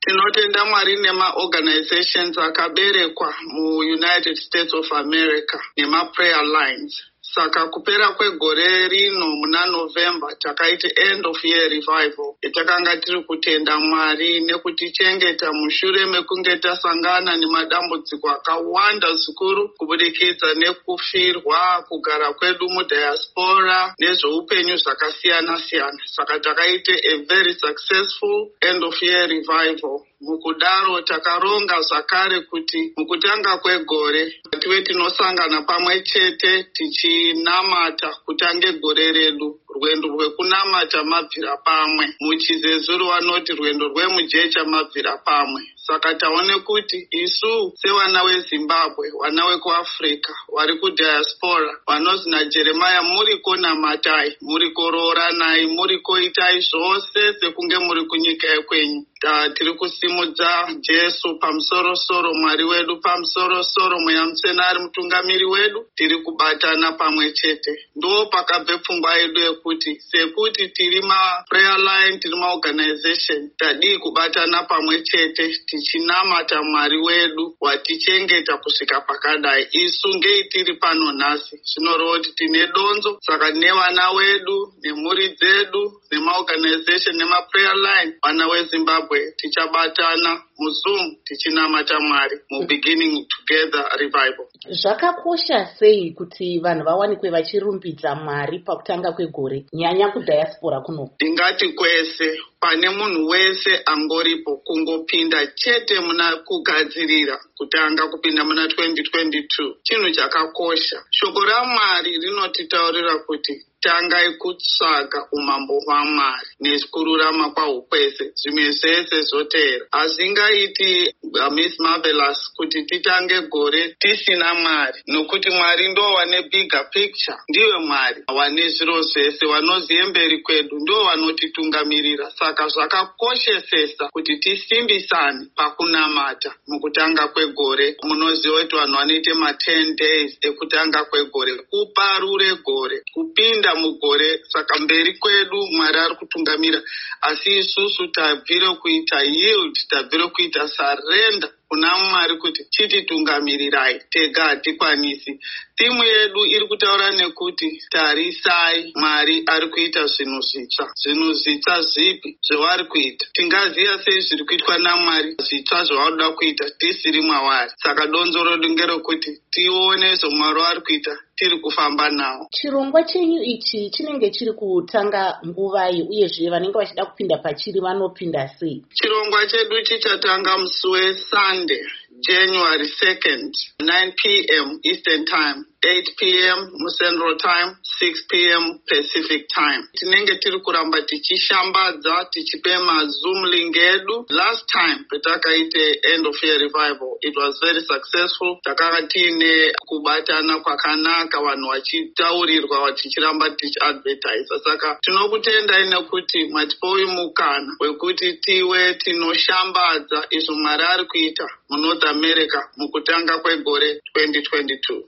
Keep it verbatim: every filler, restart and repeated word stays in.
Tinotenda Mwari nema-organizations akaberekwa mu-United States of America nema-prayer lines. Saka kupera kwegore rino muna November takaita end of year revival. Itakanga tiri kutenda Mwari nekutichengeta mushure mekunge tasangana nemadambudziko akawanda zvikuru kubudikidza nekufirwa, kugara kwedu mudiaspora nezveupenyu zvakasiyana siyana. Saka takaita a very successful end of year revival. Mukudaro takaronga zvakare kuti mukutanga kwegore tive tinosangana pamwe chete tichinamata kutange gore redu. Rwendo rwekunamata mabvira pamwe. Muchizezuru vanoti rwendo rwemujecha mabvira pamwe. Saka taone kuti isu sevana weZimbabwe, vana wekuAfrica, vari kudiaspora, vanonzi naJeremiah muriko namatai, muriko rooranai, muriko itai zvose sekunge muri kunyika yekwenyu. Tiri kusimudza Jesu pamusoro-soro, Mwari wedu pamusoro-soro, Mweya Mutsvene ari mutungamiri wedu, tiri kubatana pamwe chete. Ndo pakabve pfungwa yedu yekuti sekuti tiri ma-prayer line, tiri ma-organization, tadii kubatana pamwe chete tichinamata Mwari wedu watichengeta kusvika pakadai. Isu ngei tiri pano nhasi, zvinoreva kuti tine donzo. Saka nevana wedu nemhuri dzedu nema-organization nema-prayer line, vana weZimbabwe tichabatana muZoom tichinamata Mwari mu beginning together revival. Zvakakosha sei kuti vanhu vawanikwe vachirumbidza Mwari pakutanga kwegore, nyanya kudiaspora kuno? Ndingati kwese pane munhu wese angoripo kungopinda chete muna kugadzirira kutanga kupinda muna twenty twenty-two. Chinhu chakakosha. Shoko raMwari rinotitaurira kuti tangai kutsvaga umambo hwaMwari nekururama kwahwo kwese, zvimwe zvese zvoteera. Hazvingaiti Miss Marvelous kuti titange gore tisina Mwari, nokuti Mwari ndo wane bigger picture. Ndiwe Mwari wane zviro zvese, wanoziye mberi kwedu, ndo wanotitungamirira. Saka zvakakoshesesa kuti tisimbisane pakunamata mukutanga kwegore. Munoziva kuti vanhu vanoite ma ten days ekutanga kwegore, kuparure gore, kupinda mugore. Saka mberi kwedu Mwari ari kutungamira, asi isusu tabvire kuita yield, tabvire kuita surrender kuna Mwari kuti chititungamirai, tega hatikwanisi. Timu yedu iri kutaura nekuti tarisai, Mwari ari kuita zvinhu zvitsva. Zvinhu zvitsva zvipi zvavari kuita? Tingaziva sei zviri kuitwa naMwari zvitsva zvavanoda kuita tisiri mwavari? Saka donzo redu ngerekuti tione zvaMwari ari kuita tiri kufamba nawo. Chirongwa chenyu ichi chinenge chiri kutanga nguvai, uyezve vanenge vachida kupinda pachiri vanopinda sei? Chirongwa chedu chichatanga musi weSunday, January second, nine p m Eastern Time, eight p m Central Time, six p m Pacific Time. Tinenge tiri kuramba tichishambadza, tichipe maZoom link edu. Last time petakaite end of year revival, it was very successful. Takanga tiine kubatana kwakanaka, vanhu vachitaurirwa, vatichiramba tichiadvertise. Saka tinokutendai nekuti matipowi mukana wekuti tiwe tinoshambadza izvo Mwari ari kuita muNorth America mukutanga kwegore twenty twenty-two.